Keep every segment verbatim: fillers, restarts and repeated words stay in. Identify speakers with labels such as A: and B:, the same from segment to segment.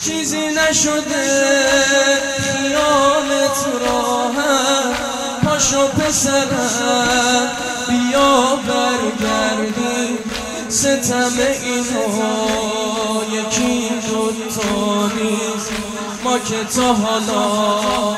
A: چیزی نشده خیالت راحت. پاشو پسرم بیا برگردیم، ستم اینها یکی دوتا نیست، ما که تا حالا.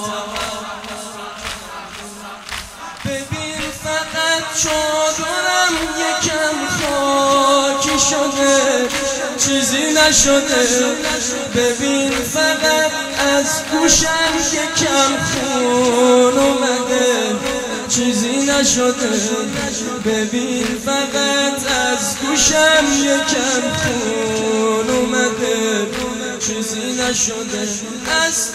A: ببین فقط چادرم یکم خاکی شده، چیزی نشده. ببین فقط از گوشم یکم خون اومده، چیزی نشده. ببین فقط از گوشم یکم خون اومده، چیزی نشده. از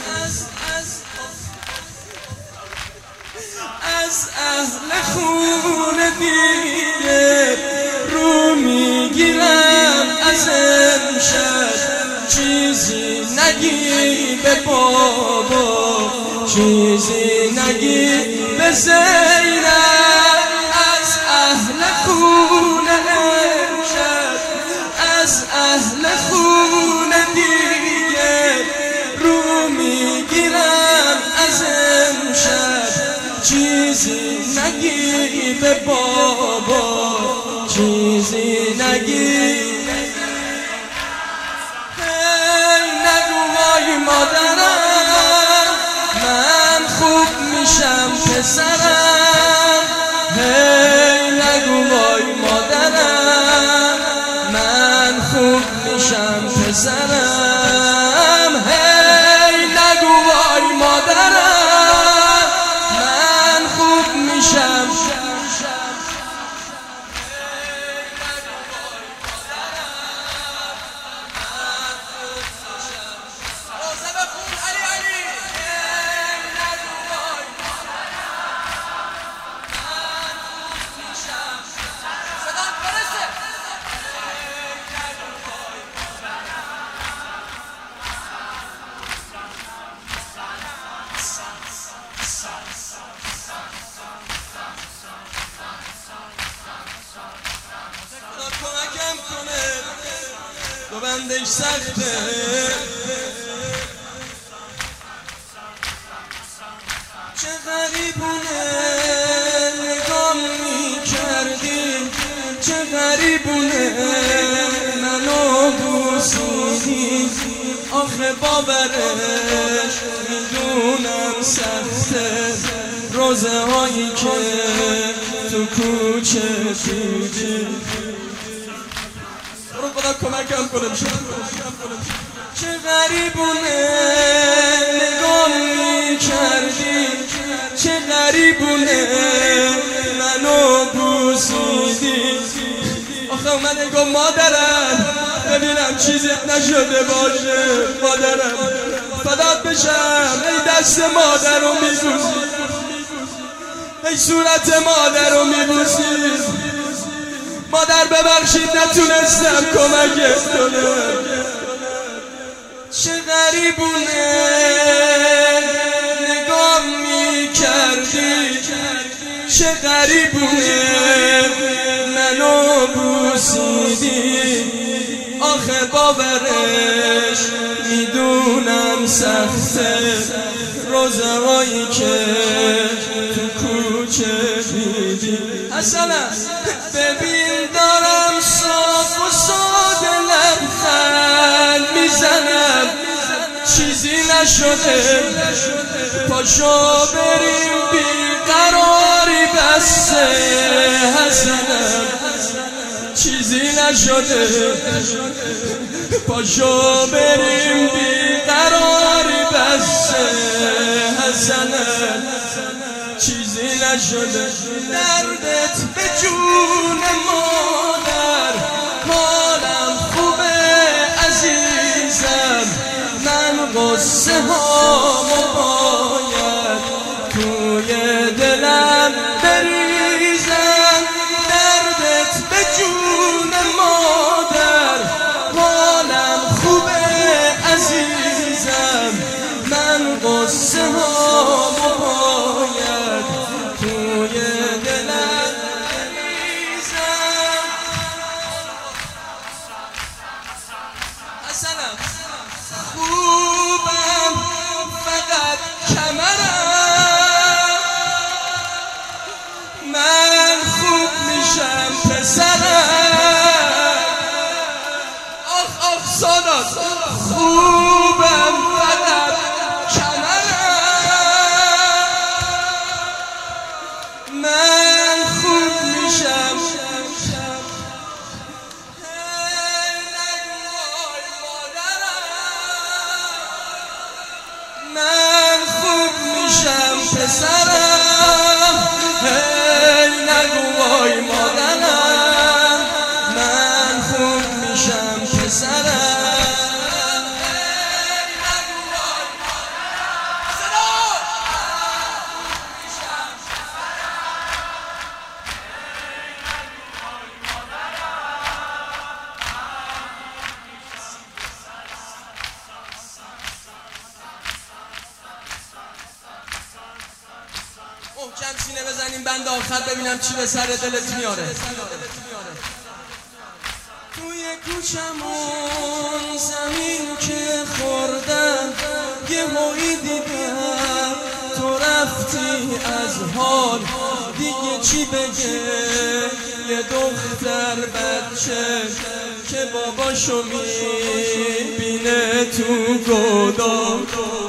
A: از اهل خونه دیگه رو میگیرم از امشب، چیزی نگی به بابا، چیزی نگی به زینب. از اهل خونه امشب، از اهل خونه دیگه رو میگیرم از امشب، چیزی نگی به بابا، چیزی نگی. هی نگو وای مادرم من خوب میشم پسرم، هی نگو وای مادرم من خوب میشم پسرم، هی نگو وای مادرم کمکم کنه، دو بندش سخته. چه غریبونه نگام میکردی، چه غریبونه منو بوسیدی. آخه باورش میدونم سخته، روزه هایی که تو کوچه دیدی. خدا کمکم کنم. چه غریبونه نگام میکردی، چه غریبونه منو بوسیدی. آخه اومده گفت مادرم ببینم چیزت نشده باشه، مادرم فدات بشم. ای دست مادر رو میبوسی، ای صورت مادر رو میبوسی. مادر ببخشید نتونستم کمکت کنم. چه غریبونه نگام میکردی، چه غریبونه منو بوسیدی. آخه باورش میدونم سخته، روزهایی که تو کوچه دیدی. اصلا ببین دارم صاف و ساده لبخند میزنم، چیزی نشده. پاشو بریم بیقراری بسته حسنم، چیزی نشده. پاشو بریم بیقراری بسته حسنم، چیزی نشده. دردت به جون مادر، حالم خوبه عزیزم. من قصه هامو باید توی دلم بریزم. دردت به جون مادر، حالم خوبه عزیزم. من قصه هامو باید توی دلم بریزم. خوبم فقط کمرم من خوب میشم من خوب میشم پسرم هی نگو وای مادرم من خوب میشم پسرم هی نگو وای مادرم صدا میشم محکم سینه بزنیم بند آخر ببینم چی به سر دلت میاره. توی کوچمون زمین که خوردم یه هایی دیدم تو رفتی از حال دیگه چی بگه یه دختر بچه که باباشو میبینه تو گودال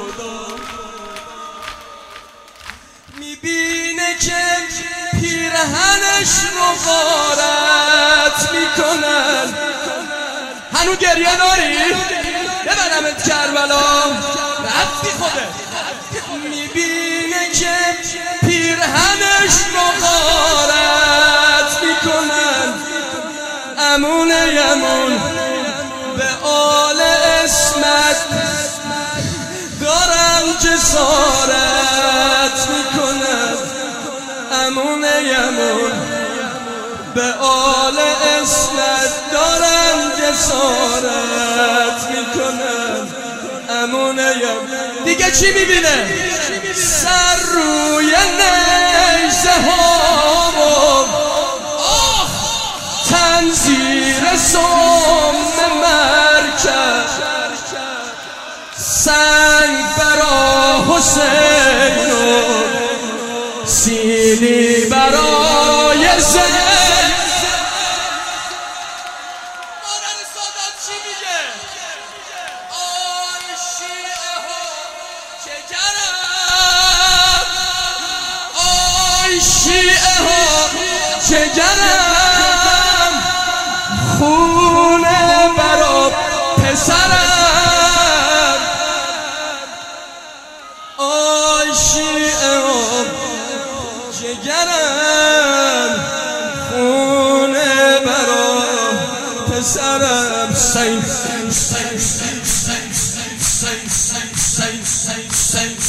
A: میبینه که پیرهنش رو غارت میکنن. هنو گریه داری؟ ببرمت کربلا رفتی خودت. میبینه که پیرهنش رو غارت میکنن. امونه یمون به آل اسمت دارم جسارت میکنم. امون یمون به آل اسمت دارم جسارت میکنم. امون یمون دیگه چی میبینه؟ سر روی نیزه هامون تن زیر سم مرکز سنگ برا حسین و سیلی برای زین. مادر سادات چی میگه؟ آی شیعه ها چه گرم آی شیعه ها چه گرم خونه برا پسرم. آی شیعه ها جگرم خونه برا پسرم. سین سین سین سین سین سین سین سین